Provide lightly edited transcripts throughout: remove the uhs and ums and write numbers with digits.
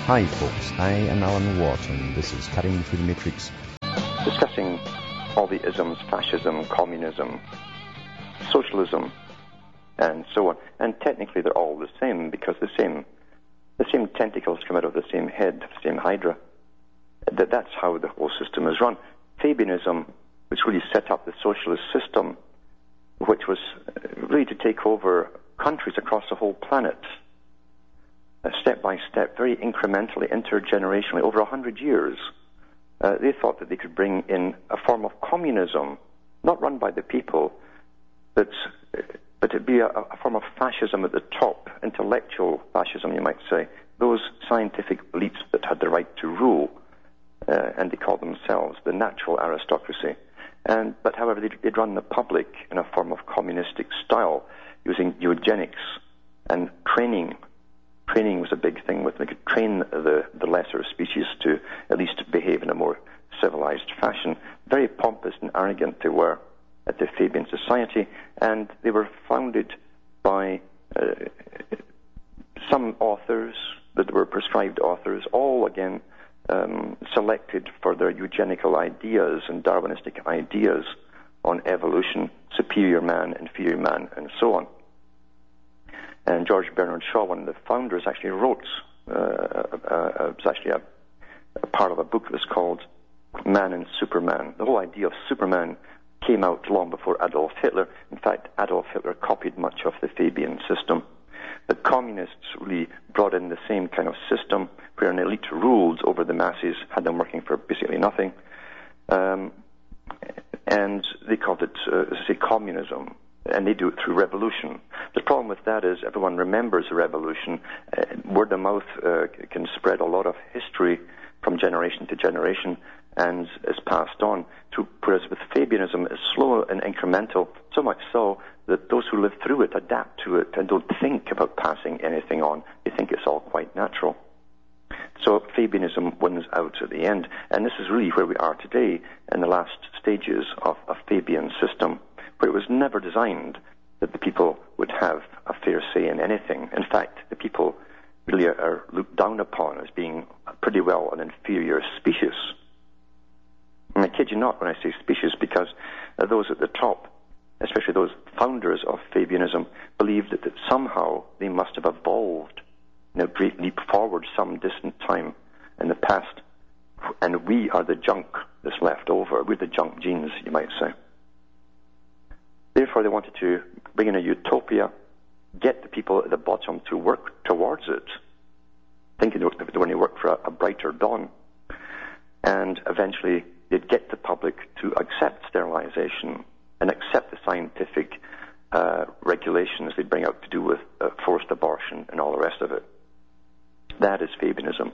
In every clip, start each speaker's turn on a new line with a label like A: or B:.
A: Hi folks, I am Alan Watt and this is Cutting Through the Matrix.
B: Discussing all the isms, fascism, communism, socialism, and so on. And technically they're all the same because the same tentacles come out of the same head, the same hydra. That's how the whole system is run. Fabianism, which really set up the socialist system, which was really to take over countries across the whole planet, step by step, very incrementally, intergenerationally, over 100 years. They thought that they could bring in a form of communism, not run by the people, but it'd be a form of fascism at the top, intellectual fascism, you might say, those scientific elites that had the right to rule, and they called themselves the natural aristocracy. But however, they'd run the public in a form of communistic style, using eugenics and training. Training was a big thing. They could train the lesser species to at least behave in a more civilized fashion. Very pompous and arrogant they were at the Fabian Society, and they were founded by some authors that were prescribed authors, all again selected for their eugenical ideas and Darwinistic ideas on evolution, superior man, inferior man, and so on. And George Bernard Shaw, one of the founders, actually wrote, it was actually a part of a book that was called Man and Superman. The whole idea of Superman came out long before Adolf Hitler. In fact, Adolf Hitler copied much of the Fabian system. The communists really brought in the same kind of system where an elite ruled over the masses, had them working for basically nothing. And they called it, as I say, communism. And they do it through revolution. The problem with that is everyone remembers the revolution. Word of mouth can spread a lot of history from generation to generation and is passed on. Whereas with Fabianism, it's slow and incremental, so much so that those who live through it adapt to it and don't think about passing anything on. They think it's all quite natural. So Fabianism wins out at the end. And this is really where we are today in the last stages of a Fabian system, where it was never designed that the people would have a fair say in anything. In fact, the people really are looked down upon as being pretty well an inferior species. And I kid you not when I say species, because those at the top, especially those founders of Fabianism, believed that somehow they must have evolved in a great leap forward some distant time in the past, and we are the junk that's left over. We're the junk genes, you might say. Therefore, they wanted to bring in a utopia, get the people at the bottom to work towards it, thinking they were going to work for a brighter dawn. And eventually, they'd get the public to accept sterilization and accept the scientific regulations they bring out to do with forced abortion and all the rest of it. That is Fabianism.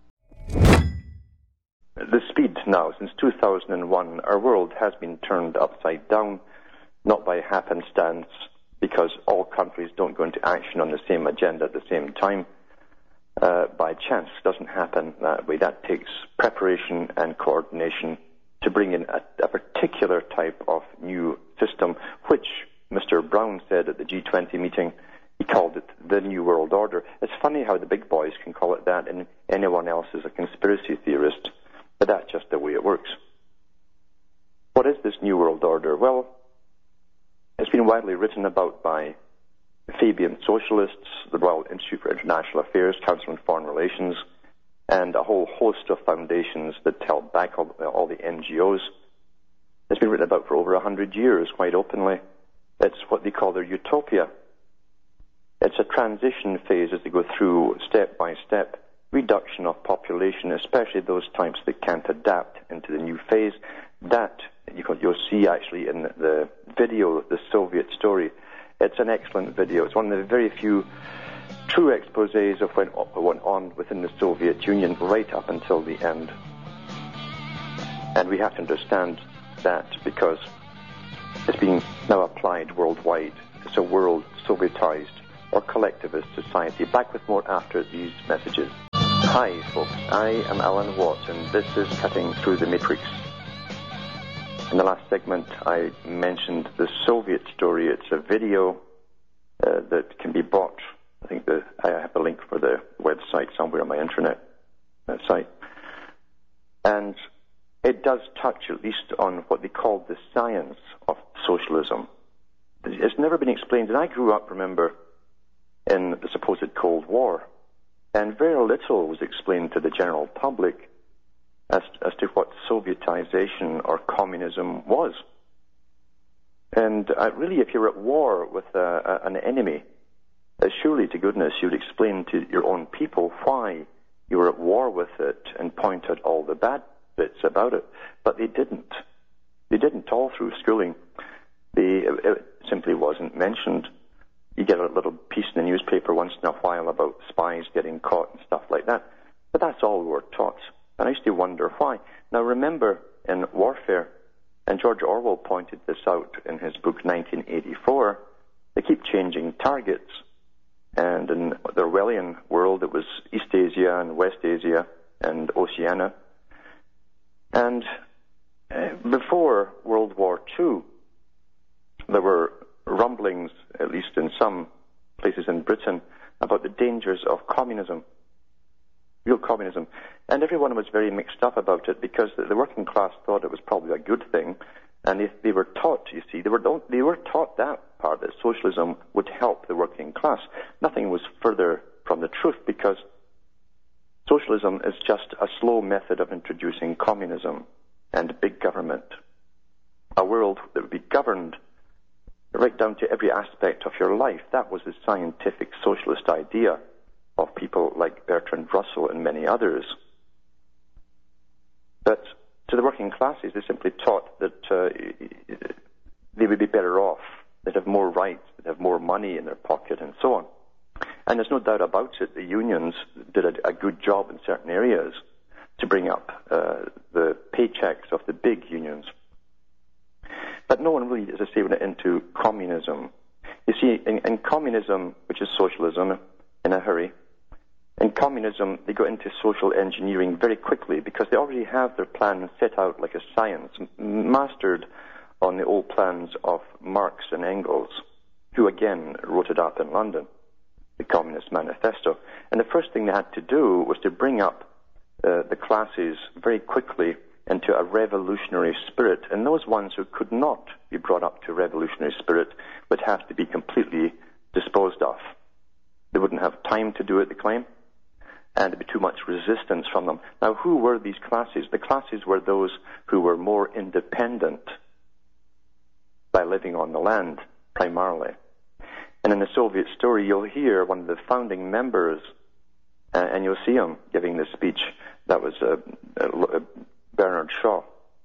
B: The speed now, since 2001, our world has been turned upside down, not by happenstance, because all countries don't go into action on the same agenda at the same time. By chance, it doesn't happen that way. That takes preparation and coordination to bring in a particular type of new system, which Mr. Brown said at the G20 meeting. He called it the New World Order. It's funny how the big boys can call it that and anyone else is a conspiracy theorist, but that's just the way it works. What is this New World Order? Well, it's been widely written about by Fabian socialists, the Royal Institute for International Affairs, Council on Foreign Relations, and a whole host of foundations that held back all the NGOs. It's been written about for over 100 years, quite openly. It's what they call their utopia. It's a transition phase as they go through, step by step, reduction of population, especially those types that can't adapt into the new phase. That you'll see actually in the video, The Soviet Story. It's an excellent video. It's one of the very few true exposés of what went on within the Soviet Union right up until the end. And we have to understand that because it's being now applied worldwide. It's a world Sovietized or collectivist society. Back with more after these messages. Hi folks, I am Alan Watt and this is Cutting Through the Matrix. In the last segment I mentioned The Soviet Story. It's a video that can be bought. I think I have the link for the website somewhere on my internet. site. And it does touch at least on what they call the science of socialism. It's never been explained. And I grew up, remember, in the supposed Cold War, and very little was explained to the general public as to what Sovietization or communism was. And really, if you're at war with an enemy, surely to goodness you would explain to your own people why you were at war with it and point out all the bad bits about it. But they didn't. They didn't all through schooling. It simply wasn't mentioned. You get a little piece in the newspaper once in a while about spies getting caught and stuff like that. But that's all we were taught. And I used to wonder why. Now remember, in warfare, and George Orwell pointed this out in his book 1984, they keep changing targets. And in the Orwellian world, it was East Asia and West Asia and Oceania. And before World War II, there were rumblings, at least in some places in Britain, about the dangers of communism, real communism. And everyone was very mixed up about it because the working class thought it was probably a good thing. And they were taught, you see, they were taught that part, that socialism would help the working class. Nothing was further from the truth, because socialism is just a slow method of introducing communism and big government. A world that would be governed right down to every aspect of your life. That was the scientific socialist idea of people like Bertrand Russell and many others. But to the working classes, they simply taught that they would be better off, they'd have more rights, they'd have more money in their pocket, and so on. And there's no doubt about it, the unions did a good job in certain areas to bring up the paychecks of the big unions. But no one really, as I say, went into communism. You see, in communism, which is socialism in a hurry, in communism, they go into social engineering very quickly because they already have their plans set out like a science, mastered on the old plans of Marx and Engels, who again wrote it up in London, the Communist Manifesto. And the first thing they had to do was to bring up the classes very quickly into a revolutionary spirit. And those ones who could not be brought up to revolutionary spirit would have to be completely disposed of. They wouldn't have time to do it, they claim, and there'd be too much resistance from them. Now, who were these classes? The classes were those who were more independent by living on the land, primarily. And in the Soviet story, you'll hear one of the founding members, and you'll see him giving this speech. That was Bernard Shaw.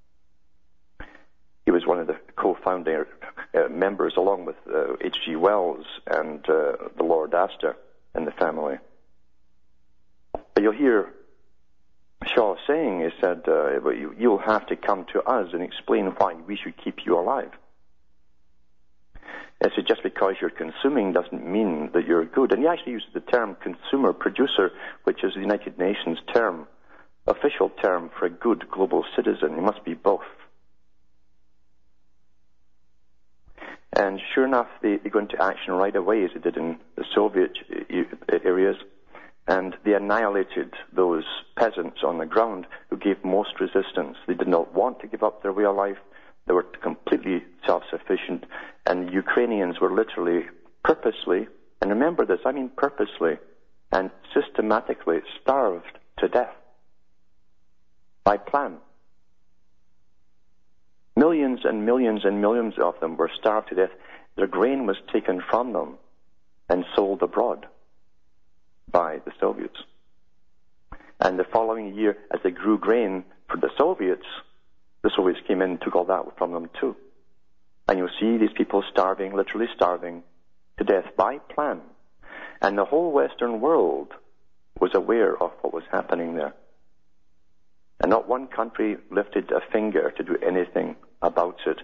B: He was one of the co-founding members, along with H.G. Wells and the Lord Astor and the family. But you'll hear Shaw saying, he said, you'll have to come to us and explain why we should keep you alive. He said, just because you're consuming doesn't mean that you're good. And he actually uses the term consumer producer, which is the United Nations term, official term for a good global citizen. You must be both. And sure enough, they go into action right away, as they did in the Soviet areas, and they annihilated those peasants on the ground who gave most resistance. They did not want to give up their way of life. They were completely self-sufficient, and Ukrainians were literally, purposely, and remember this, I mean purposely, and systematically starved to death by plan. Millions and millions and millions of them were starved to death. Their grain was taken from them and sold abroad by the Soviets. And the following year, as they grew grain for the Soviets came in and took all that from them too. And you'll see these people starving, literally starving to death by plan. And the whole Western world was aware of what was happening there. And not one country lifted a finger to do anything about it.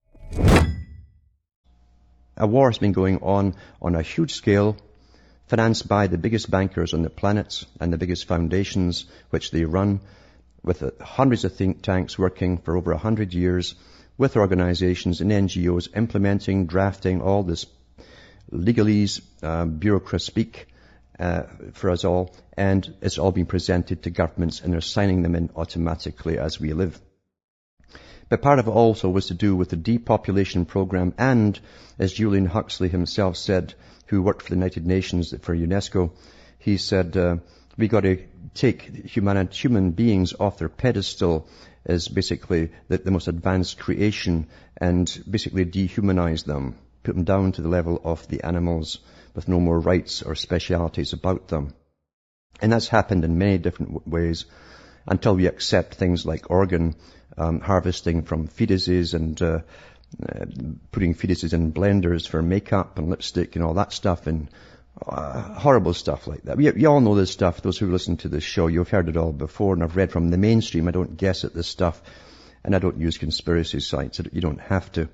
A: A war has been going on a huge scale, financed by the biggest bankers on the planet and the biggest foundations which they run, with hundreds of think tanks working for over 100 years, with organizations and NGOs implementing, drafting all this legalese, bureaucrat speak, for us all, and it's all been presented to governments, and they're signing them in automatically as we live. But part of it also was to do with the depopulation program, and as Julian Huxley himself said, who worked for the United Nations for UNESCO, he said, we got to take human beings off their pedestal as basically the most advanced creation and basically dehumanize them, put them down to the level of the animals with no more rights or specialities about them. And that's happened in many different ways until we accept things like organ harvesting from fetuses and putting fetuses in blenders for makeup and lipstick and all that stuff, and horrible stuff like that. You all know this stuff. Those who listen to this show, you've heard it all before, and I've read from the mainstream. I don't guess at this stuff, and I don't use conspiracy sites. You don't have to.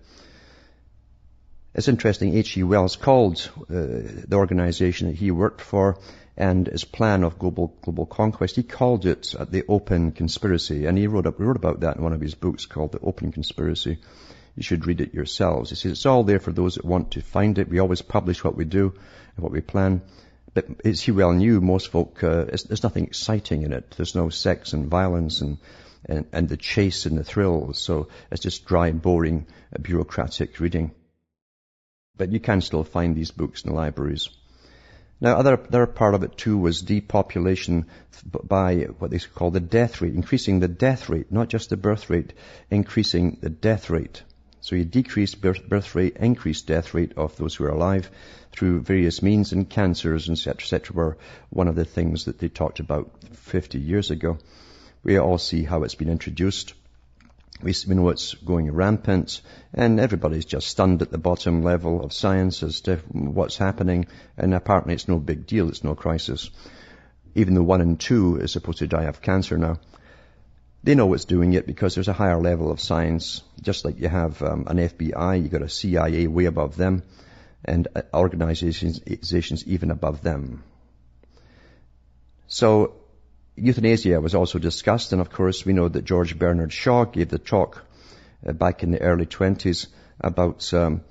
A: It's interesting, H.G. Wells called the organization that he worked for and his plan of global conquest, he called it the Open Conspiracy, and he wrote about that in one of his books called The Open Conspiracy. You should read it yourselves. He says it's all there for those that want to find it. We always publish what we do and what we plan. But as he well knew, most folk, there's nothing exciting in it. There's no sex and violence and the chase and the thrills. So it's just dry, boring, bureaucratic reading. But you can still find these books in the libraries. Now, other part of it too was depopulation by what they call the death rate, increasing the death rate, not just the birth rate, increasing the death rate. So you decrease birth rate, increase death rate of those who are alive through various means, and cancers, etc., were one of the things that they talked about 50 years ago. We all see how it's been introduced. We know it's going rampant, and everybody's just stunned at the bottom level of science as to what's happening, and apparently it's no big deal, it's no crisis. Even though 1 in 2 is supposed to die of cancer now. They know it's doing it because there's a higher level of science. Just like you have an FBI, you've got a CIA way above them, and organizations even above them. So euthanasia was also discussed, and of course we know that George Bernard Shaw gave the talk back in the early 20s about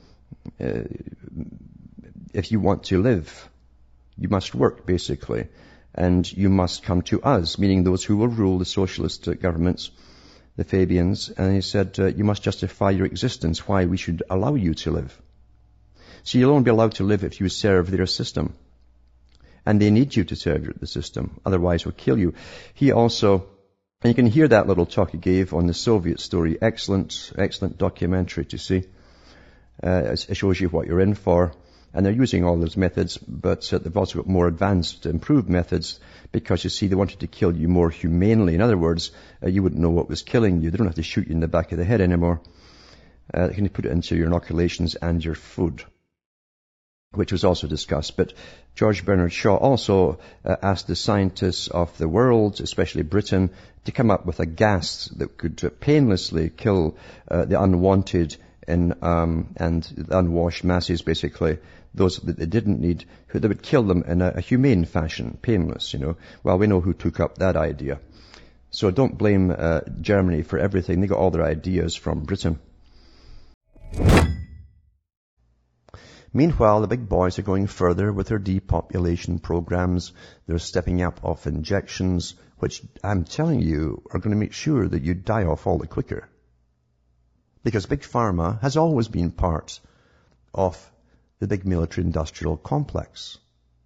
A: if you want to live, you must work, basically. And you must come to us, meaning those who will rule the socialist governments, the Fabians. And he said, you must justify your existence, why we should allow you to live. So you'll only be allowed to live if you serve their system. And they need you to serve the system, otherwise we'll kill you. He also, and you can hear that little talk he gave on the Soviet story. Excellent documentary to see. It shows you what you're in for. And they're using all those methods, but they've also got more advanced, improved methods, because you see, they wanted to kill you more humanely. In other words, you wouldn't know what was killing you. They don't have to shoot you in the back of the head anymore. They can put it into your inoculations and your food, which was also discussed. But George Bernard Shaw also asked the scientists of the world, especially Britain, to come up with a gas that could painlessly kill the unwanted and the unwashed masses, basically, those that they didn't need, who they would kill them in a humane fashion, painless, Well, we know who took up that idea. So don't blame Germany for everything. They got all their ideas from Britain. Meanwhile, the big boys are going further with their depopulation programs. They're stepping up of injections, which I'm telling you are going to make sure that you die off all the quicker. Because Big Pharma has always been part of the big military-industrial complex.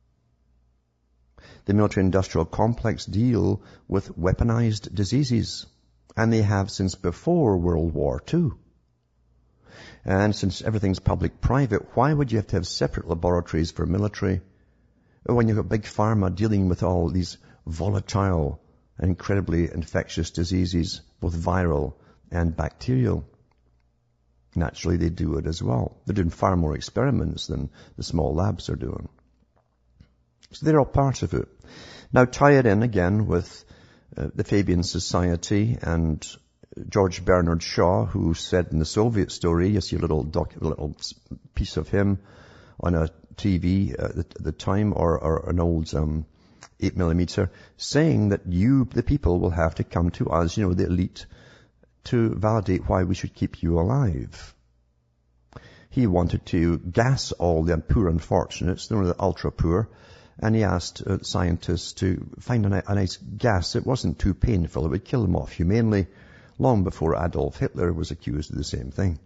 A: The military-industrial complex deal with weaponized diseases, and they have since before World War II. And since everything's public-private, why would you have to have separate laboratories for military when you've got Big Pharma dealing with all these volatile, incredibly infectious diseases, both viral and bacterial? Naturally, they do it as well. They're doing far more experiments than the small labs are doing. So they're all part of it. Now tie it in again with the Fabian Society and George Bernard Shaw, who said in the Soviet story, you see a little piece of him on a TV at the time, or an old 8mm, saying that you, the people, will have to come to us, the elite, to validate why we should keep you alive. He wanted to gas all the poor unfortunates, the ultra poor, And he asked scientists to find a nice gas that wasn't too painful. It would kill them off humanely, long before Adolf Hitler was accused of the same thing.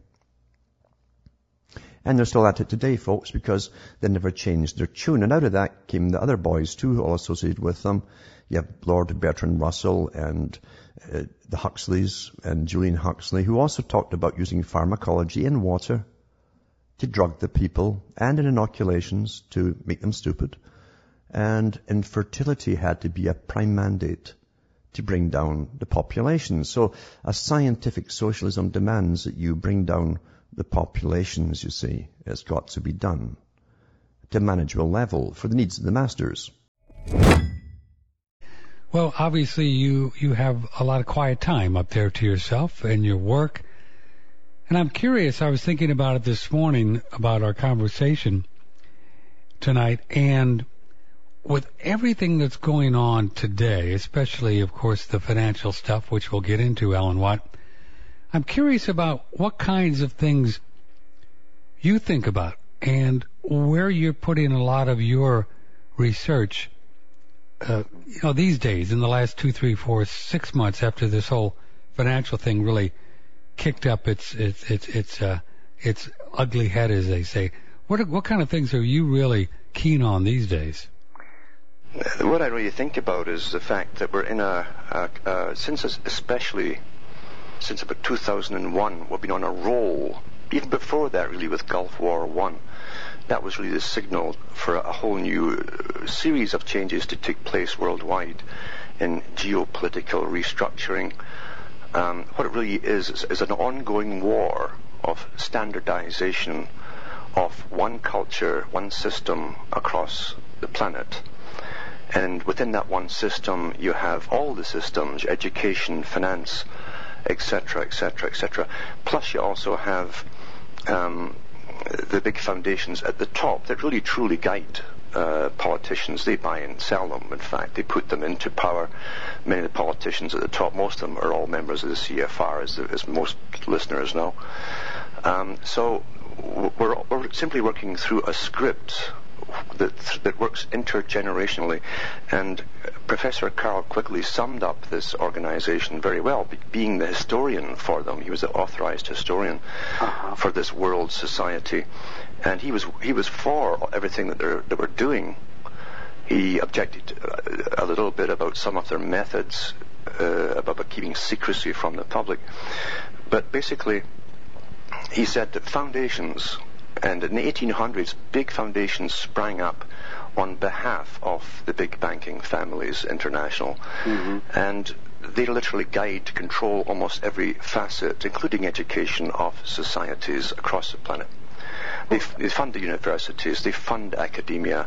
A: And they're still at it today, folks, because they never changed their tune. And out of that came the other boys, too, all associated with them. You have Lord Bertrand Russell and the Huxleys and Julian Huxley, who also talked about using pharmacology in water to drug the people and in inoculations to make them stupid. And infertility had to be a prime mandate to bring down the population. So a scientific socialism demands that you bring down the populations, you see. It's got to be done to a manageable level for the needs of the masters.
C: Well, obviously you have a lot of quiet time up there to yourself and your work. And I'm curious, I was thinking about it this morning, about our conversation tonight, and with everything that's going on today, especially, of course, the financial stuff, which we'll get into, Alan Watt, I'm curious about what kinds of things you think about and where you're putting a lot of your research, these days, in the last 2, 3, 4, 6 months after this whole financial thing really kicked up its ugly head, as they say. What kind of things are you really keen on these days?
B: What I really think about is the fact that we're in especially since about 2001, we've been on a roll. Even before that, really, with Gulf War I. That was really the signal for a whole new series of changes to take place worldwide in geopolitical restructuring. What it really is an ongoing war of standardization of one culture, one system across the planet. And within that one system, you have all the systems, education, finance, etc., etc., etc. Plus you also have the big foundations at the top that really truly guide politicians. They buy and sell them. In fact, they put them into power. Many of the politicians at the top, most of them are all members of the CFR, as most listeners know. So we're simply working through a script that works intergenerationally, and Professor Carroll Quigley summed up this organization very well, being the historian for them. He was the authorized historian for this world society, and he was for everything that they were doing. He objected a little bit about some of their methods, about keeping secrecy from the public, but basically he said that foundations, and in the 1800s, big foundations sprang up on behalf of the big banking families, international, and they literally guide, control almost every facet, including education, of societies across the planet. They fund the universities, they fund academia.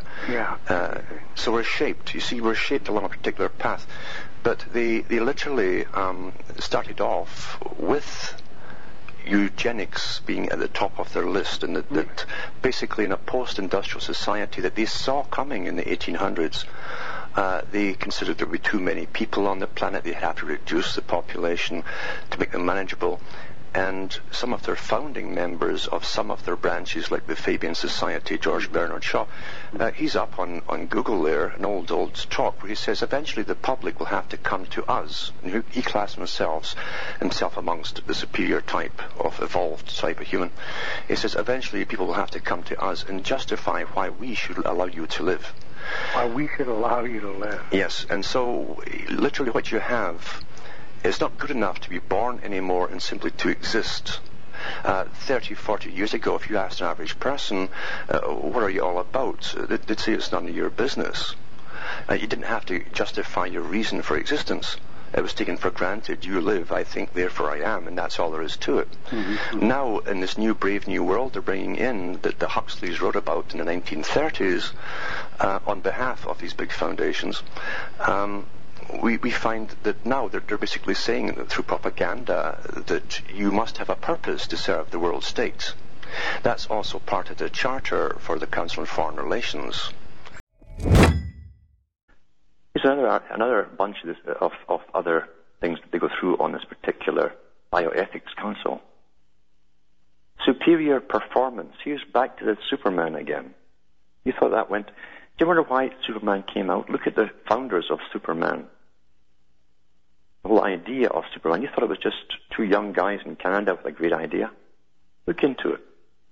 B: So we're shaped. You see, we're shaped along a particular path. But they literally started off with eugenics being at the top of their list, and that basically in a post-industrial society that they saw coming in the 1800s, they considered there would be too many people on the planet. They have to reduce the population to make them manageable. And some of their founding members of some of their branches, like the Fabian Society, George Bernard Shaw, he's up on Google there, an old talk, where he says eventually the public will have to come to us. And he classed himself amongst the superior type of evolved type of human. He says eventually people will have to come to us and justify why we should allow you to live.
D: Why we should allow you to live.
B: Yes, and so literally what you have, it's not good enough to be born anymore and simply to exist. 30, 40 years ago, if you asked an average person, what are you all about? They'd say it's none of your business. You didn't have to justify your reason for existence. It was taken for granted. You live, I think, therefore I am, and that's all there is to it. Now, in this new brave new world they're bringing in, that the Huxleys wrote about in the 1930s, on behalf of these big foundations, we find that now they're basically saying that through propaganda that you must have a purpose to serve the world state. That's also part of the charter for the Council on Foreign Relations. There's another bunch of other things that they go through on this particular bioethics council. Superior performance. Here's back to the Superman again. You thought that went you wonder why Superman came out? Look at the founders of Superman. The whole idea of Superman. You thought it was just two young guys in Canada with a great idea? Look into it.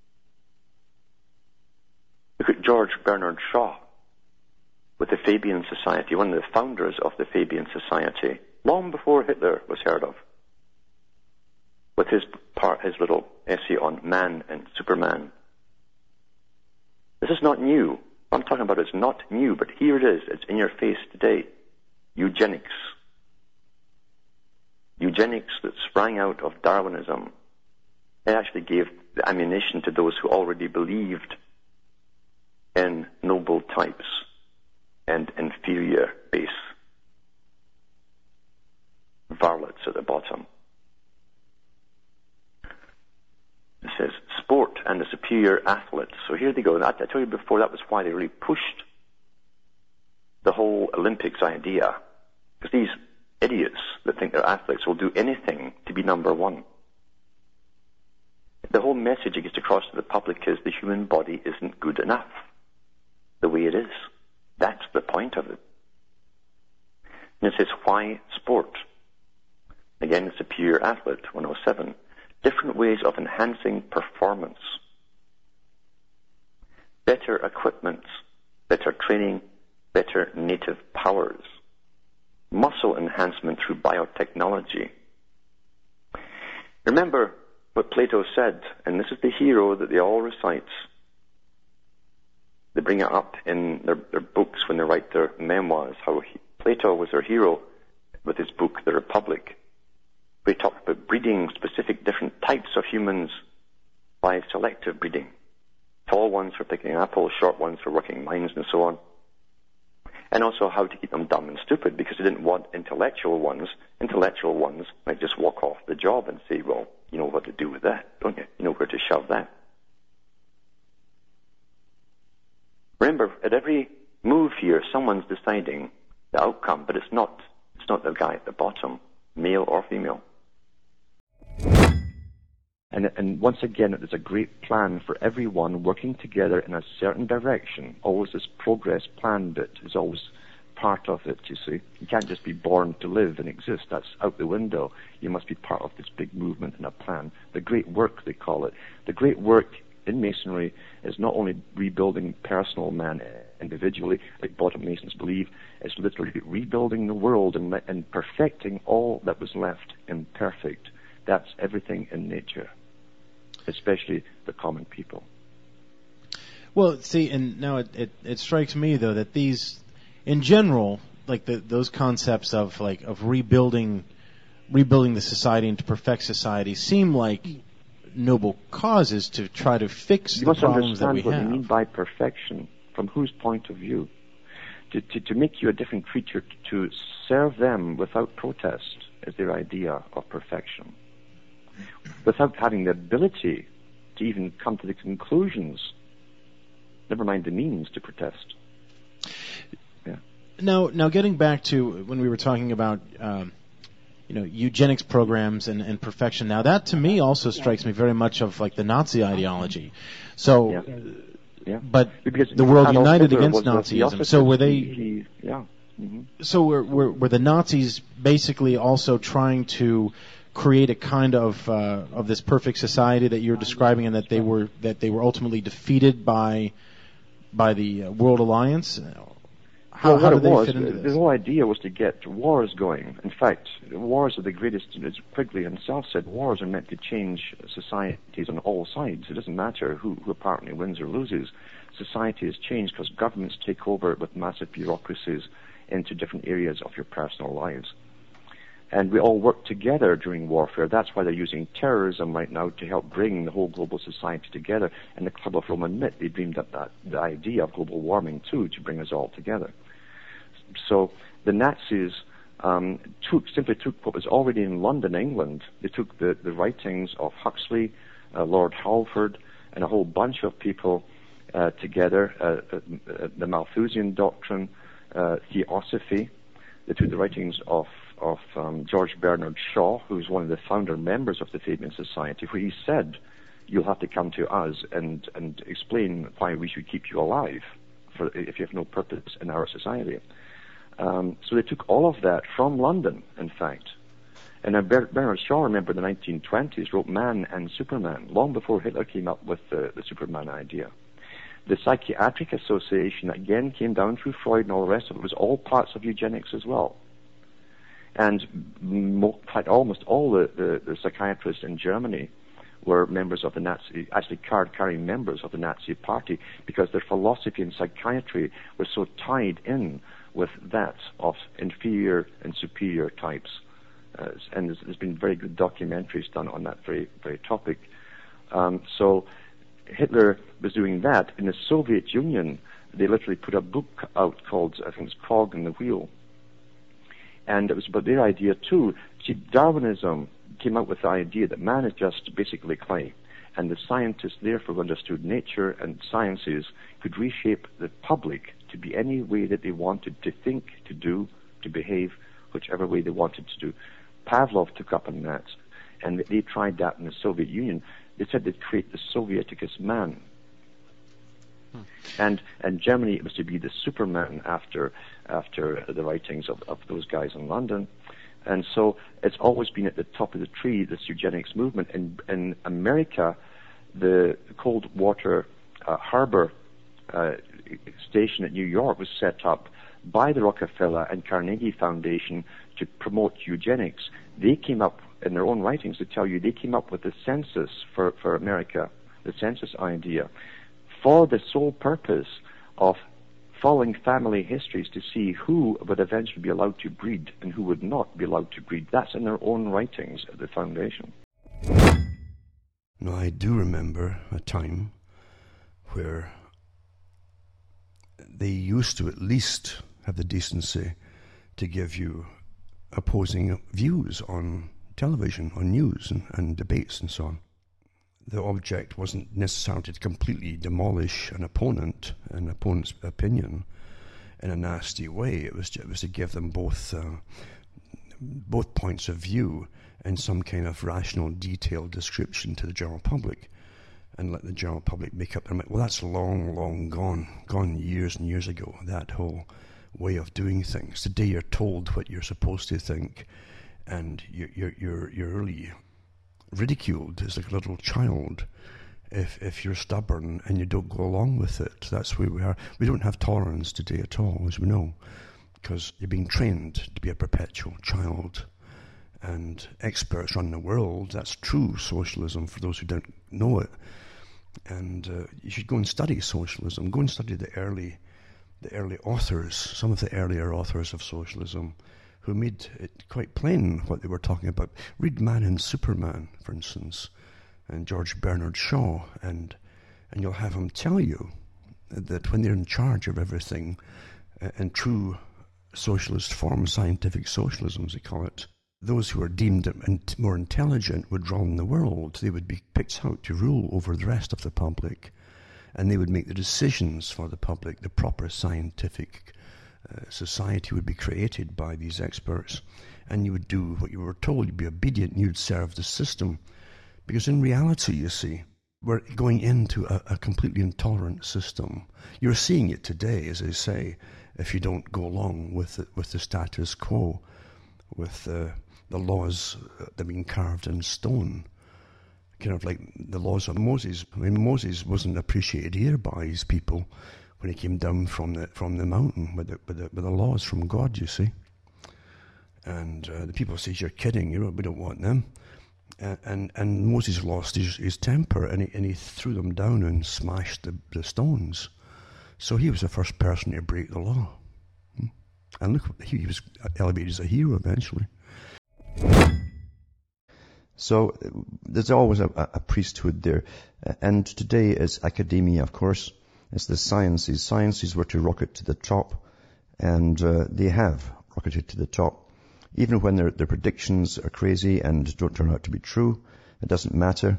B: Look at George Bernard Shaw with the Fabian Society, one of the founders of the Fabian Society, long before Hitler was heard of, with his little essay on man and Superman. This is not new. What I'm talking about is not new, but here it is. It's in your face today. Eugenics. Eugenics that sprang out of Darwinism. It actually gave the ammunition to those who already believed in noble types and inferior base varlets at the bottom. It says sport and the superior athletes. So here they go. I told you before that was why they really pushed the whole Olympics idea. Because these idiots that think they're athletes will do anything to be number one. The whole message it gets across to the public is the human body isn't good enough the way it is. That's the point of it. And it says, why sport? Again, the superior athlete, 107. Different ways of enhancing performance. Better equipment, better training, better native powers. Muscle enhancement through biotechnology. Remember what Plato said, and this is the hero that they all recite. They bring it up in their books when they write their memoirs, how Plato was their hero with his book, The Republic. We talked about breeding specific different types of humans by selective breeding. Tall ones for picking apples, short ones for working mines and so on. And also how to keep them dumb and stupid, because they didn't want intellectual ones. Intellectual ones might just walk off the job and say, well, you know what to do with that, don't you? You know where to shove that. Remember, at every move here, someone's deciding the outcome, but it's not the guy at the bottom, male or female. And once again, there's a great plan for everyone working together in a certain direction. Always this progress plan bit is always part of it, you see. You can't just be born to live and exist. That's out the window. You must be part of this big movement and a plan. The great work, they call it. The great work in Masonry is not only rebuilding personal man individually, like bottom Masons believe, it's literally rebuilding the world and perfecting all that was left imperfect. That's everything in nature, especially the common people.
E: Well, see, and now it strikes me though that these, in general, like those concepts of rebuilding the society and to perfect society seem like noble causes to try to fix the problems that we have. You must understand what you mean by
B: perfection. From whose point of view? To make you a different creature, to serve them without protest is their idea of perfection. Without having the ability to even come to the conclusions, never mind the means to protest. Yeah.
E: Now getting back to when we were talking about eugenics programs and perfection. Now that to me also strikes me very much of like the Nazi ideology. So,
B: yeah.
E: But
B: because
E: the world united against Nazism. So were they?
B: Yeah. Mm-hmm.
E: So were the Nazis basically also trying to create a kind of this perfect society that you're describing, and that they were ultimately defeated by the World Alliance? How do they fit into this?
B: The whole idea was to get wars going. In fact, wars are the greatest. As Quigley himself said, wars are meant to change societies on all sides. It doesn't matter who apparently wins or loses. Society is changed because governments take over with massive bureaucracies into different areas of your personal lives. And we all work together during warfare. That's why they're using terrorism right now to help bring the whole global society together. And the Club of Rome admit they dreamed up the idea of global warming too, to bring us all together. So the Nazis simply took what was already in London, England. They took the writings of Huxley, Lord Halford, and a whole bunch of people together, the Malthusian doctrine, Theosophy. They took the writings of George Bernard Shaw, who's one of the founder members of the Fabian Society, where he said, you'll have to come to us and explain why we should keep you alive if you have no purpose in our society. So they took all of that from London, in fact. And Bernard Shaw, remember, in the 1920s, wrote Man and Superman, long before Hitler came up with the Superman idea. The Psychiatric Association, again, came down through Freud and all the rest of it. It was all parts of eugenics as well. And in fact, almost all the psychiatrists in Germany were members of the Nazi, actually card-carrying members of the Nazi Party, because their philosophy in psychiatry was so tied in with that of inferior and superior types. And there's been very good documentaries done on that very, very topic. So Hitler was doing that. In the Soviet Union, they literally put a book out called, I think it's Cog in the Wheel. And it was about their idea too. See, Darwinism came up with the idea that man is just basically clay. And the scientists therefore understood nature and sciences could reshape the public to be any way that they wanted to think, to do, to behave, whichever way they wanted to do. Pavlov took up on that, and they tried that in the Soviet Union. They said they'd create the Sovieticus man. And Germany was to be the Superman after the writings of those guys in London. And so it's always been at the top of the tree, this eugenics movement. In America, the Coldwater Harbor station at New York was set up by the Rockefeller and Carnegie Foundation to promote eugenics. They came up, in their own writings, to tell you they came up with the census for America, the census idea, for the sole purpose of following family histories to see who would eventually be allowed to breed and who would not be allowed to breed. That's in their own writings at the foundation.
A: Now, I do remember a time where they used to at least have the decency to give you opposing views on television, on news and debates and so on. The object wasn't necessarily to completely demolish an opponent's opinion in a nasty way. It was to give them both points of view and some kind of rational, detailed description to the general public, and let the general public make up their mind. Well, that's long gone years and years ago, that whole way of doing things. Today you're told what you're supposed to think, and you're really ridiculed as like a little child if you're stubborn and you don't go along with it. That's where we are. We don't have tolerance today at all, as we know, because you're being trained to be a perpetual child. And experts run the world. That's true socialism for those who don't know it. And you should go and study socialism. Go and study the early authors, some of the earlier authors of socialism, who made it quite plain what they were talking about. Read Man and Superman, for instance, and George Bernard Shaw, and you'll have him tell you that when they're in charge of everything, in true socialist form, scientific socialism, as they call it, those who are deemed more intelligent would run the world. They would be picked out to rule over the rest of the public, and they would make the decisions for the public. The proper scientific society would be created by these experts, and you would do what you were told. You'd be obedient, and you'd serve the system. Because in reality, you see, we're going into a completely intolerant system. You're seeing it today, as I say, if you don't go along with the status quo, with the laws that have been carved in stone. Kind of like the laws of Moses. I mean, Moses wasn't appreciated here by his people when he came down from the mountain with the laws from God, you see. And the people say, "You're kidding, we don't want them." And Moses lost his temper, and he threw them down and smashed the stones. So he was the first person to break the law. And look, he was elevated as a hero eventually. So there's always a priesthood there. And today is academia, of course. It's the sciences. Sciences were to rocket to the top, and they have rocketed to the top. Even when their predictions are crazy and don't turn out to be true, it doesn't matter.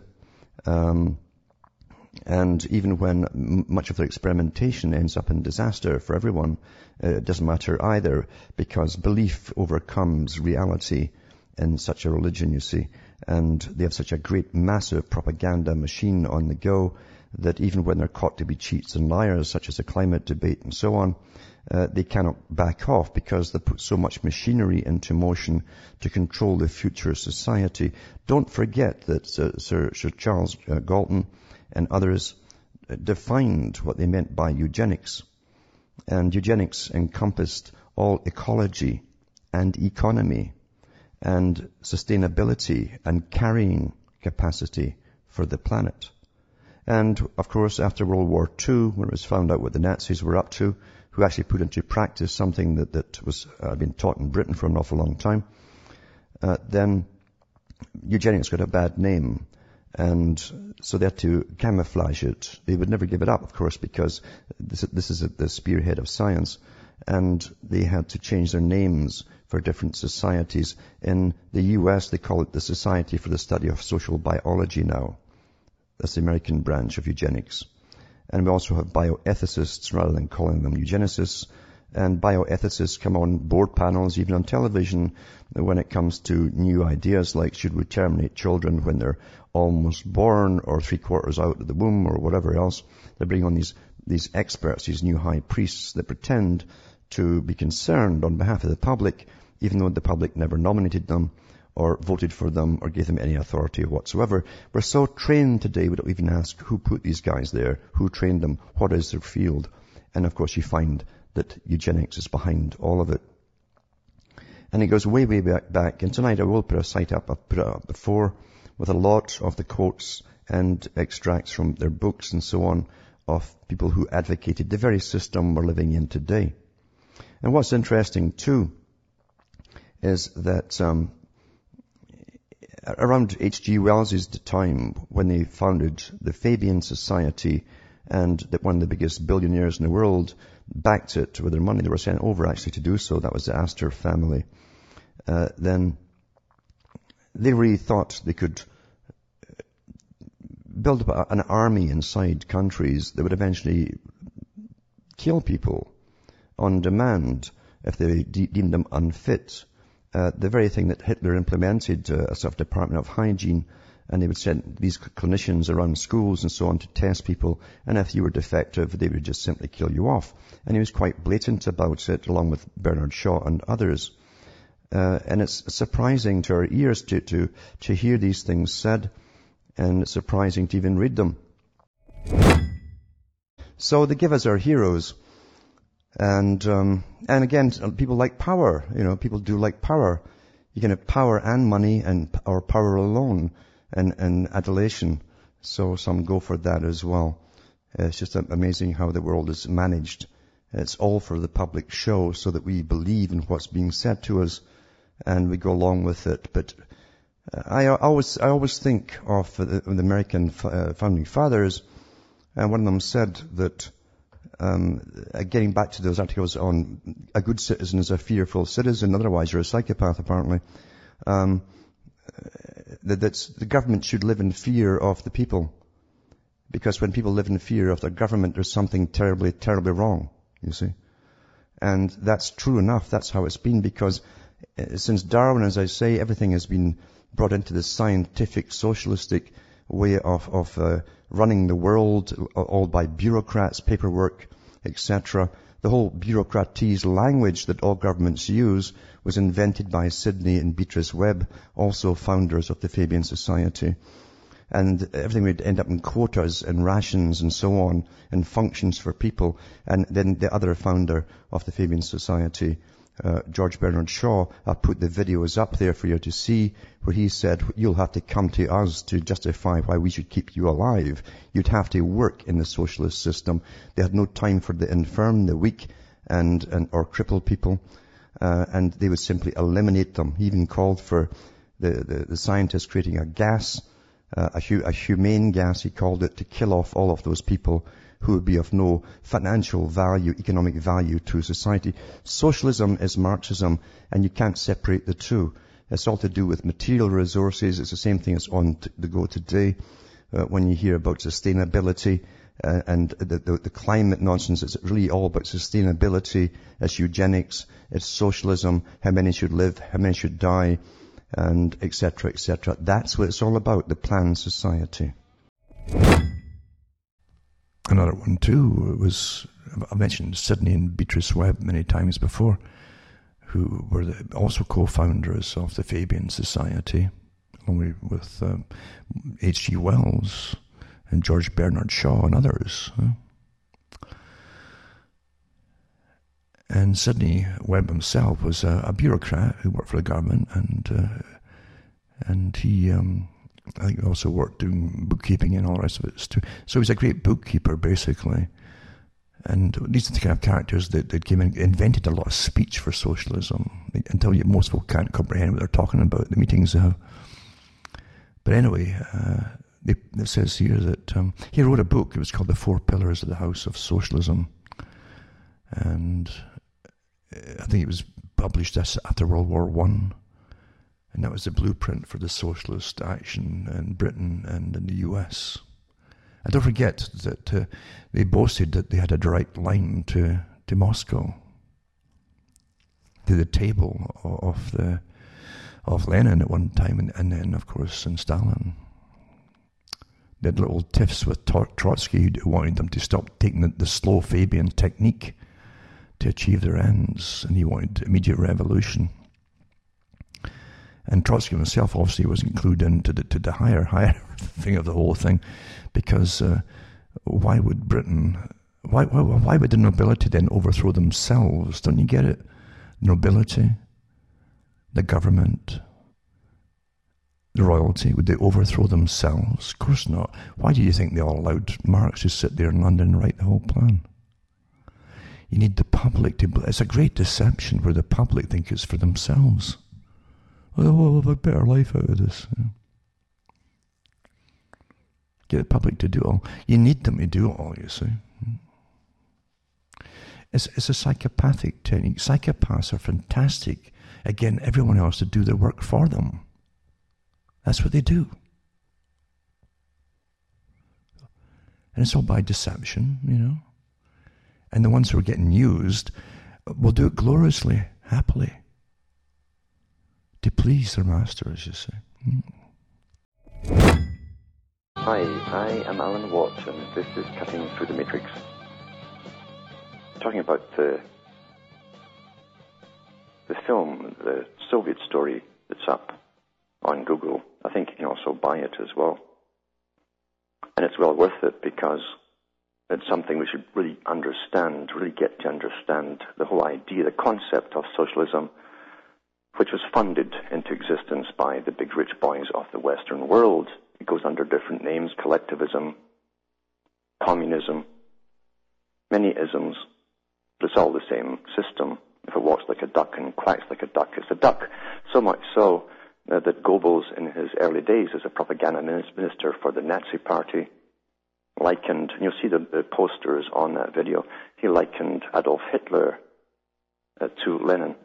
A: And even when much of their experimentation ends up in disaster for everyone, it doesn't matter either, because belief overcomes reality in such a religion, you see. And they have such a great, massive propaganda machine on the go that even when they're caught to be cheats and liars, such as the climate debate and so on, they cannot back off because they put so much machinery into motion to control the future society. Don't forget that Sir Charles Galton and others defined what they meant by eugenics. And eugenics encompassed all ecology and economy and sustainability and carrying capacity for the planet. And, of course, after World War II, when it was found out what the Nazis were up to, who actually put into practice something that was been taught in Britain for an awful long time, then eugenics got a bad name. And so they had to camouflage it. They would never give it up, of course, because this is at the spearhead of science. And they had to change their names for different societies. In the US, they call it the Society for the Study of Social Biology now. That's the American branch of eugenics. And we also have bioethicists rather than calling them eugenicists. And bioethicists come on board panels, even on television, when it comes to new ideas like should we terminate children when they're almost born or 3/4 out of the womb or whatever else. They bring on these experts, these new high priests that pretend to be concerned on behalf of the public, even though the public never nominated them or voted for them or gave them any authority whatsoever. We're so trained today, we don't even ask who put these guys there, who trained them, what is their field. And of course you find that eugenics is behind all of it. And it goes way, way back. And tonight I will put a site up, I've put it up before, with a lot of the quotes and extracts from their books and so on of people who advocated the very system we're living in today. And what's interesting too is that around H.G. Wells' time, when they founded the Fabian Society, and that one of the biggest billionaires in the world backed it with their money, they were sent over actually to do so, that was the Astor family, then they really thought they could build up an army inside countries that would eventually kill people on demand if they deemed them unfit. The very thing that Hitler implemented, a sort of Department of Hygiene, and they would send these clinicians around schools and so on to test people, and if you were defective, they would just simply kill you off. And he was quite blatant about it, along with Bernard Shaw and others. And it's surprising to our ears to hear these things said, and it's surprising to even read them. So they give us our heroes. And again, people like power. People do like power. You can have power and money or power alone and adulation. So some go for that as well. It's just amazing how the world is managed. It's all for the public show so that we believe in what's being said to us and we go along with it. But I always think of the American founding fathers, and one of them said that getting back to those articles on a good citizen is a fearful citizen, otherwise you're a psychopath apparently, that the government should live in fear of the people. Because when people live in fear of their government, there's something terribly, terribly wrong, you see. And that's true enough. That's how it's been, because since Darwin, as I say, everything has been brought into this scientific, socialistic way of running the world, all by bureaucrats, paperwork, etc. The whole bureaucratese language that all governments use was invented by Sidney and Beatrice Webb, also founders of the Fabian Society. And everything would end up in quotas and rations and so on, and functions for people. And then the other founder of the Fabian Society, George Bernard Shaw, I put the videos up there for you to see, where he said, you'll have to come to us to justify why we should keep you alive. You'd have to work in the socialist system. They had no time for the infirm, the weak, or crippled people, and they would simply eliminate them. He even called for the scientists creating a gas, a humane gas, he called it, to kill off all of those people who would be of no financial value, economic value to society. Socialism is Marxism, and you can't separate the two. It's all to do with material resources. It's the same thing that's on the go today. When you hear about sustainability and the climate nonsense, it's really all about sustainability. It's eugenics, it's socialism, how many should live, how many should die, and etc., etc. That's what it's all about, the planned society.
F: Another one too was, I mentioned Sidney and Beatrice Webb many times before, who were also co-founders of the Fabian Society, along with H.G. Wells and George Bernard Shaw and others. And Sidney Webb himself was a bureaucrat who worked for the government, and he, I think, also worked doing bookkeeping and all the rest of it too. So he was a great bookkeeper, basically. And these are the kind of characters that came in, invented a lot of speech for socialism, until most people can't comprehend what they're talking about, the meetings they have. But anyway, it says here that he wrote a book. It was called The Four Pillars of the House of Socialism. And I think it was published after World War I. And that was the blueprint for the socialist action in Britain and in the US. And don't forget that they boasted that they had a direct line to Moscow, to the table of Lenin at one time, and then, of course, in Stalin. They had little tiffs with Trotsky, who wanted them to stop taking the slow Fabian technique to achieve their ends, and he wanted immediate revolution. And Trotsky himself obviously was included into the higher thing of the whole thing, because why would the nobility then overthrow themselves? Don't you get it? Nobility, the government, the royalty, would they overthrow themselves? Of course not. Why do you think they all allowed Marx to sit there in London and write the whole plan? You need the public to... It's a great deception where the public think it's for themselves. Oh, we'll have a better life out of this. Get the public to do it all. You need them to do it all, you see. It's a psychopathic technique. Psychopaths are fantastic at getting everyone else to do their work for them. That's what they do. And it's all by deception, you know. And the ones who are getting used will do it gloriously, happily, to please their masters, you see.
B: Hi, I am Alan Watt, and this is Cutting Through the Matrix. Talking about the film, the Soviet Story, that's up on Google. I think you can also buy it as well. And it's well worth it, because it's something we should really understand, really get to understand the whole idea, the concept of socialism, which was funded into existence by the big rich boys of the Western world. It goes under different names: collectivism, communism, many isms, but it's all the same system. If it walks like a duck and quacks like a duck, it's a duck. So much so that Goebbels, in his early days as a propaganda minister for the Nazi Party, likened, and you'll see the posters on that video, he likened Adolf Hitler to Lenin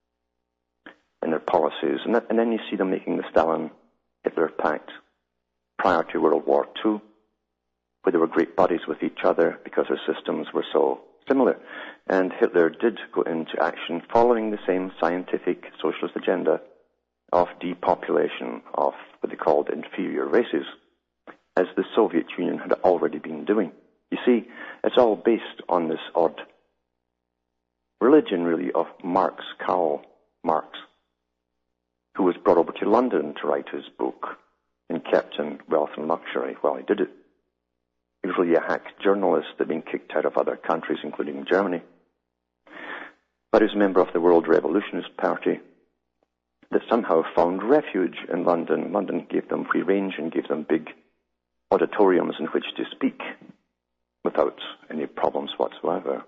B: in their policies. And then you see them making the Stalin-Hitler pact prior to World War II, where they were great buddies with each other because their systems were so similar. And Hitler did go into action following the same scientific socialist agenda of depopulation of what they called inferior races, as the Soviet Union had already been doing. You see, it's all based on this odd religion, really, of Marx, Karl Marx, who was brought over to London to write his book and kept in wealth and luxury while he did it. He was really a hack journalist that had been kicked out of other countries, including Germany. But he was a member of the World Revolutionist Party that somehow found refuge in London. London gave them free range and gave them big auditoriums in which to speak without any problems whatsoever.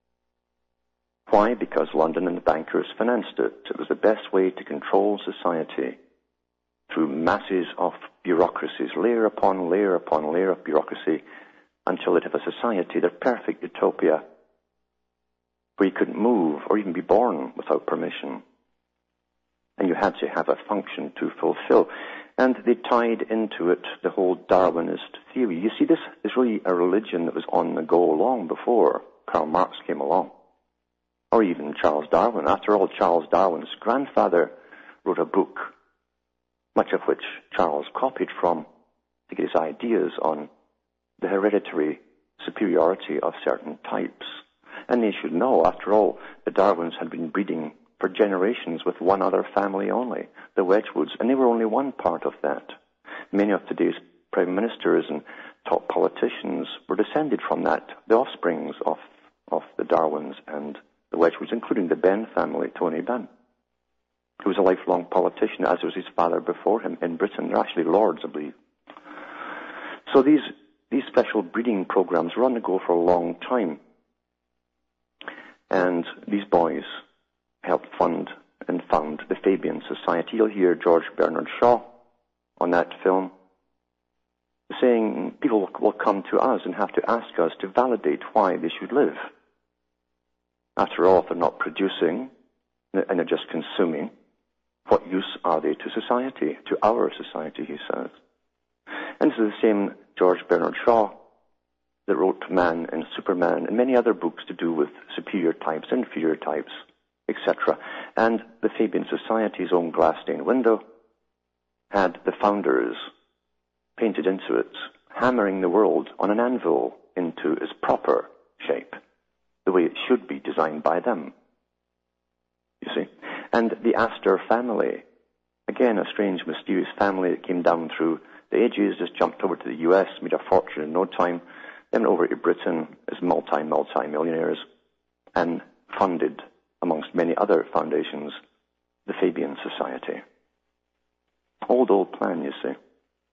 B: Why? Because London and the bankers financed it. It was the best way to control society through masses of bureaucracies, layer upon layer upon layer of bureaucracy, until they'd have a society, their perfect utopia, where you couldn't move or even be born without permission. And you had to have a function to fulfill. And they tied into it the whole Darwinist theory. You see, this is really a religion that was on the go long before Karl Marx came along, or even Charles Darwin. After all, Charles Darwin's grandfather wrote a book, much of which Charles copied from, to get his ideas on the hereditary superiority of certain types. And they should know, after all, the Darwins had been breeding for generations with one other family only, the Wedgwoods, and they were only one part of that. Many of today's prime ministers and top politicians were descended from that, the offsprings of the Darwins and the Wedgwoods, including the Benn family, Tony Benn, who was a lifelong politician, as was his father before him in Britain. They're actually lords, I believe. So these special breeding programs were on the go for a long time. And these boys helped fund and found the Fabian Society. You'll hear George Bernard Shaw on that film saying people will come to us and have to ask us to validate why they should live. After all, if they're not producing and they're just consuming, what use are they to society, to our society, he says. And this is the same George Bernard Shaw that wrote Man and Superman and many other books to do with superior types, inferior types, etc. And the Fabian Society's own glass-stained window had the founders painted into it, hammering the world on an anvil into its proper shape, the way it should be designed by them, you see. And the Astor family, again, a strange, mysterious family that came down through the ages, just jumped over to the US, made a fortune in no time, then went over to Britain as multi-millionaires, and funded, amongst many other foundations, the Fabian Society. Old plan, you see.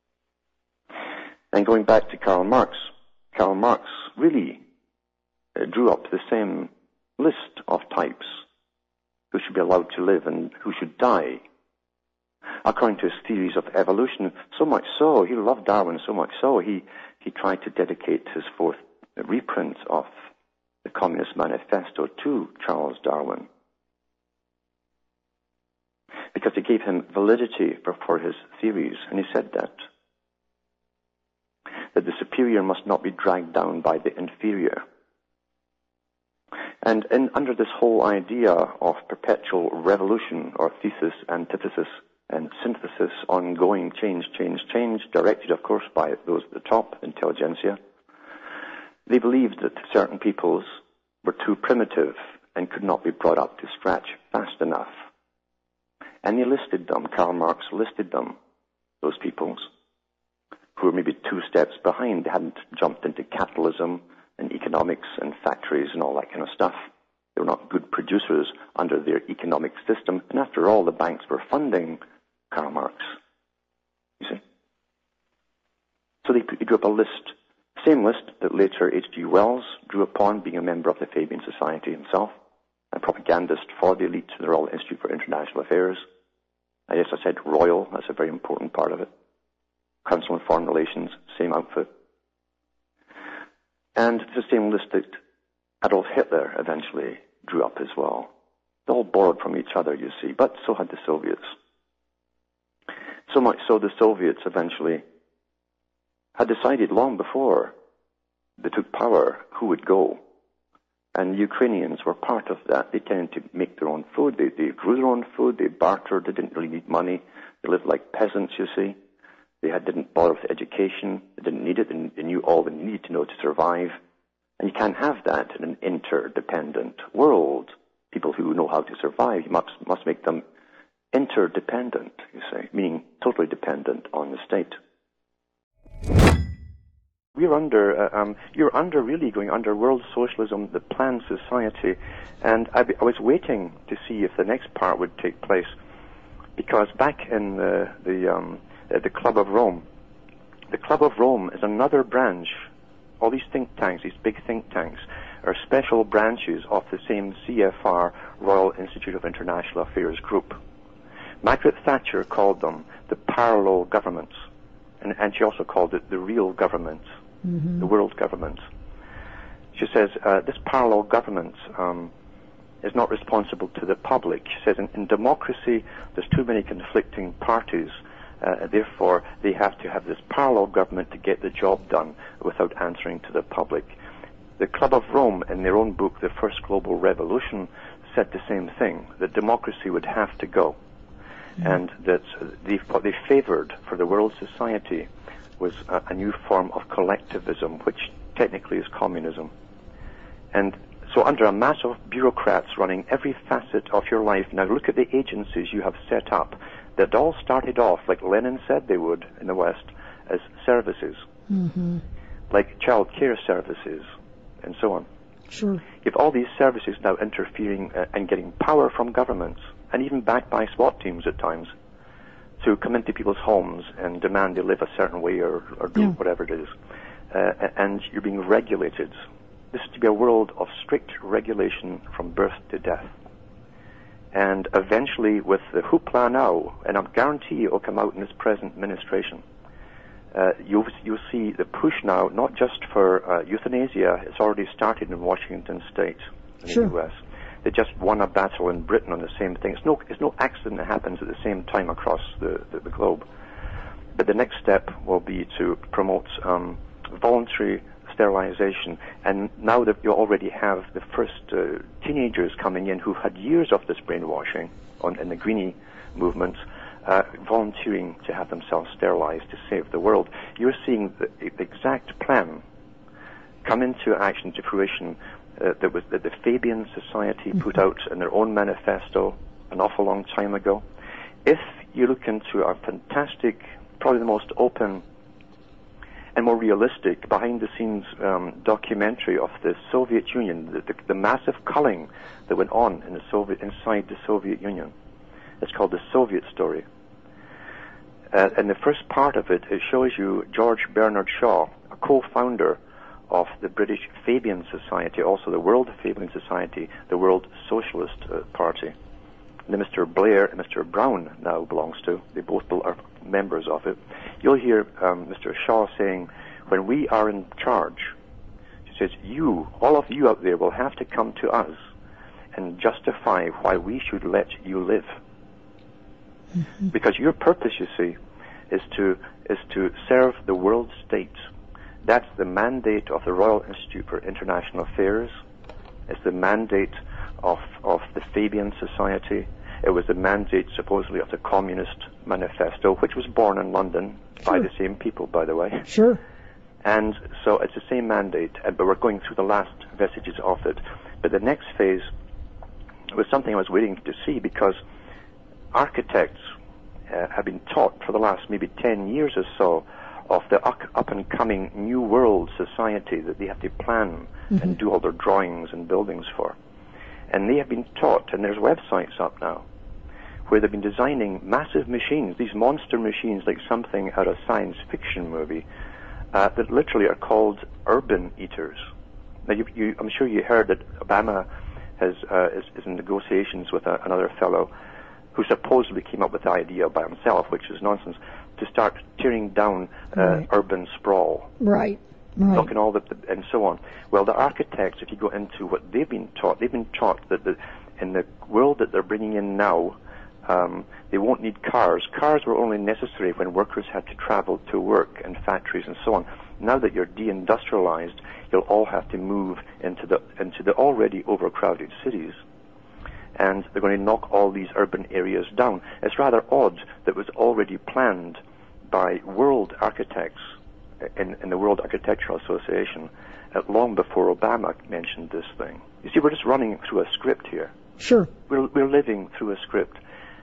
B: And going back to Karl Marx really drew up the same list of types who should be allowed to live and who should die, according to his theories of evolution. So much so, he loved Darwin so much so, he tried to dedicate his fourth reprint of the Communist Manifesto to Charles Darwin, because it gave him validity for his theories. And he said that the superior must not be dragged down by the inferior. And under this whole idea of perpetual revolution, or thesis, antithesis, and synthesis, ongoing change, directed, of course, by those at the top, intelligentsia, they believed that certain peoples were too primitive and could not be brought up to scratch fast enough. And he listed them, Karl Marx listed them, those peoples, who were maybe 2 steps behind. They hadn't jumped into capitalism and economics and factories and all that kind of stuff. They were not good producers under their economic system. And after all, the banks were funding Karl Marx, you see. So they drew up a list, same list that later H.G. Wells drew upon, being a member of the Fabian Society himself, a propagandist for the elite in the Royal Institute for International Affairs. And yes, I said royal, that's a very important part of it. Council on Foreign Relations, same outfit. And it's the same list that Adolf Hitler eventually drew up as well. They all borrowed from each other, you see, but so had the Soviets. So much so the Soviets eventually had decided long before they took power who would go. And the Ukrainians were part of that. They tended to make their own food. They grew their own food. They bartered. They didn't really need money. They lived like peasants, you see. They didn't bother with education. They didn't need it. They knew all they needed to know to survive. And you can't have that in an interdependent world. People who know how to survive, you must make them interdependent, you say, meaning totally dependent on the state. You're really going under world socialism, the planned society, and I was waiting to see if the next part would take place, because back in the Club of Rome, the Club of Rome is another branch. All these think tanks, these big think tanks, are special branches of the same CFR, Royal Institute of International Affairs group. Margaret Thatcher called them the parallel governments, and she also called it the real government, the world government. She says this parallel government is not responsible to the public. She says in democracy there's too many conflicting parties, therefore they have to have this parallel government to get the job done without answering to the public. The Club of Rome, in their own book, The First Global Revolution, said the same thing, that democracy would have to go. And that what they favored for the world society was a new form of collectivism, which technically is communism. And so under a mass of bureaucrats running every facet of your life, now look at the agencies you have set up that all started off, like Lenin said they would in the West, as services, like child care services and so on.
G: Sure.
B: If all these services now interfering and getting power from governments, and even backed by SWAT teams at times, to come into people's homes and demand they live a certain way or do whatever it is, and you're being regulated. This is to be a world of strict regulation from birth to death. And eventually, with the hoopla now, and I guarantee you it will come out in this present administration, you'll see the push now, not just for euthanasia. It's already started in Washington State, in the U.S. They just won a battle in Britain on the same thing. It's no accident that happens at the same time across the globe. But the next step will be to promote voluntary sterilization. And now that you already have the first teenagers coming in who've had years of this brainwashing in the Greenie movement, volunteering to have themselves sterilized to save the world, you're seeing the exact plan come into action, to fruition, that the Fabian Society put out in their own manifesto an awful long time ago. If you look into a fantastic, probably the most open and more realistic behind-the-scenes documentary of the Soviet Union, the massive culling that went on inside the Soviet Union. It's called The Soviet Story. And the first part of it shows you George Bernard Shaw, a co-founder of the British Fabian Society, also the World Fabian Society, the World Socialist Party. The Mr. Blair and Mr. Brown now belongs to. They both are members of it. You'll hear Mr. Shaw saying, when we are in charge, he says, all of you out there will have to come to us and justify why we should let you live. Because your purpose, you see, is to serve the world state. That's the mandate of the Royal Institute for International Affairs. It's the mandate of the Fabian Society. It was the mandate, supposedly, of the Communist Manifesto, which was born in London by the same people, by the way.
G: Sure.
B: And so it's the same mandate, but we're going through the last vestiges of it. But the next phase was something I was waiting to see, because architects have been taught for the last maybe 10 years or so of the up-and-coming New World society that they have to plan and do all their drawings and buildings for. And they have been taught, and there's websites up now, where they've been designing massive machines, these monster machines like something out of a science fiction movie, that literally are called urban eaters. Now, I'm sure you heard that Obama is in negotiations with another fellow who supposedly came up with the idea by himself, which is nonsense, to start tearing down urban sprawl.
G: Right.
B: Knocking all and so on. Well, the architects, if you go into what they've been taught that in the world that they're bringing in now, they won't need cars. Cars were only necessary when workers had to travel to work and factories and so on. Now that you're deindustrialized, you'll all have to move into the already overcrowded cities. And they're going to knock all these urban areas down. It's rather odd that it was already planned by world architects in the World Architectural Association long before Obama mentioned this thing. You see, we're just running through a script here.
G: Sure.
B: We're living through a script.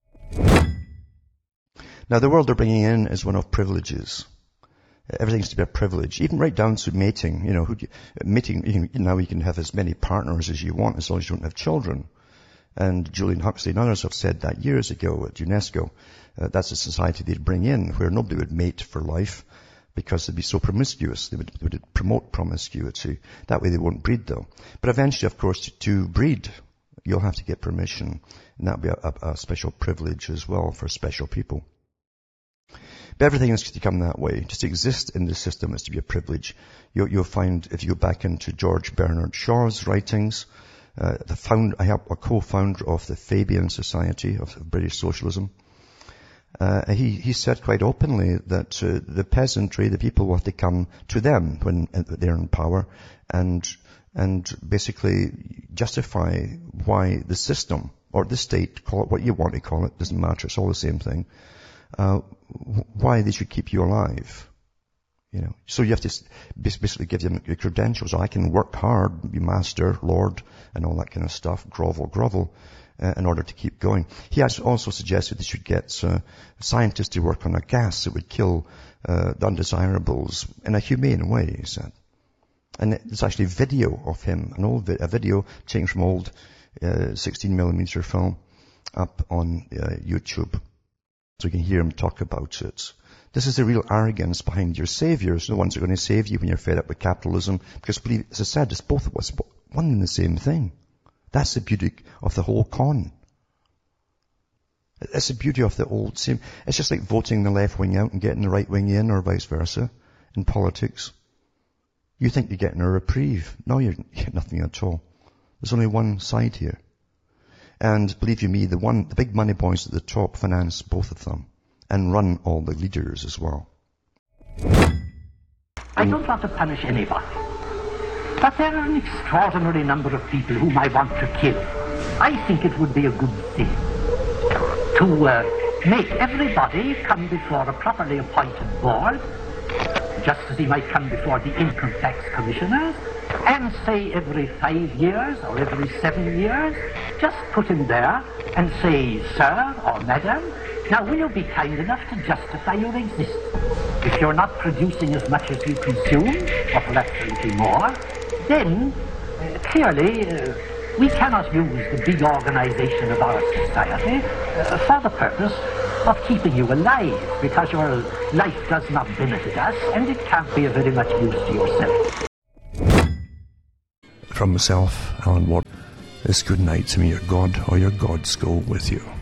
A: Now, the world they're bringing in is one of privileges. Everything's to be a privilege, even right down to mating. Now you can have as many partners as you want as long as you don't have children. And Julian Huxley and others have said that years ago at UNESCO. That's a society they'd bring in where nobody would mate for life because they'd be so promiscuous. They would promote promiscuity. That way they won't breed, though. But eventually, of course, to breed, you'll have to get permission. And that would be a special privilege as well for special people. But everything is to come that way. Just to exist in the system is to be a privilege. You'll find, if you go back into George Bernard Shaw's writings, I am a co-founder of the Fabian Society of British Socialism. He said quite openly that the peasantry, the people, will have to come to them when they're in power and basically justify why the system or the state, call it what you want to call it, doesn't matter, it's all the same thing, why they should keep you alive. You know, so you have to basically give them your credentials. I can work hard, be master, lord, and all that kind of stuff, grovel, in order to keep going. He has also suggested they should get scientists to work on a gas that would kill the undesirables in a humane way, he said. And there's actually video of him, a video taken from old 16mm film up on YouTube. So you can hear him talk about it. This is the real arrogance behind your saviors, the ones who are going to save you when you're fed up with capitalism. Because believe, as I said, it's both of us, one and the same thing. That's the beauty of the whole con. It's the beauty of the old same. It's just like voting the left wing out and getting the right wing in, or vice versa, in politics. You think you're getting a reprieve. No, you're getting nothing at all. There's only one side here. And believe you me, the big money boys at the top finance both of them and run all the leaders as well.
G: I don't want to punish anybody, but there are an extraordinary number of people whom I want to kill. I think it would be a good thing to make everybody come before a properly appointed board, just as he might come before the income tax commissioners, and say every 5 years or every 7 years, just put him there and say, sir or madam, now will you be kind enough to justify your existence? If you're not producing as much as you consume, or perhaps a little more, then clearly we cannot use the big organization of our society for the purpose of keeping you alive, because your life does not benefit us and it can't be of very much use to yourself.
F: From myself, Alan Watt, it's good night to me, your God or your gods go with you.